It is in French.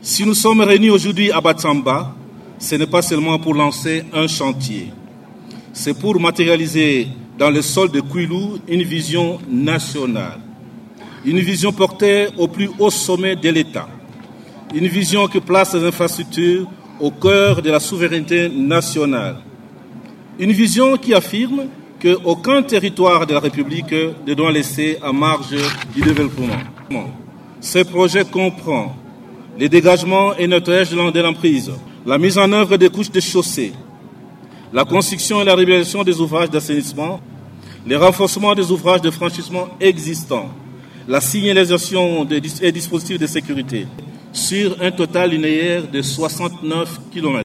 Si nous sommes réunis aujourd'hui à Batsamba, ce n'est pas seulement pour lancer un chantier. C'est pour matérialiser dans le sol de Kouilou une vision nationale. Une vision portée au plus haut sommet de l'État. Une vision qui place les infrastructures au cœur de la souveraineté nationale. Une vision qui affirme qu'aucun territoire de la République ne doit laisser à marge du développement. Ce projet comprend les dégagements et nettoyage de l'emprise, la mise en œuvre des couches de chaussée, la construction et la réalisation des ouvrages d'assainissement, le renforcement des ouvrages de franchissement existants, la signalisation des dispositifs de sécurité sur un total linéaire de 69 km.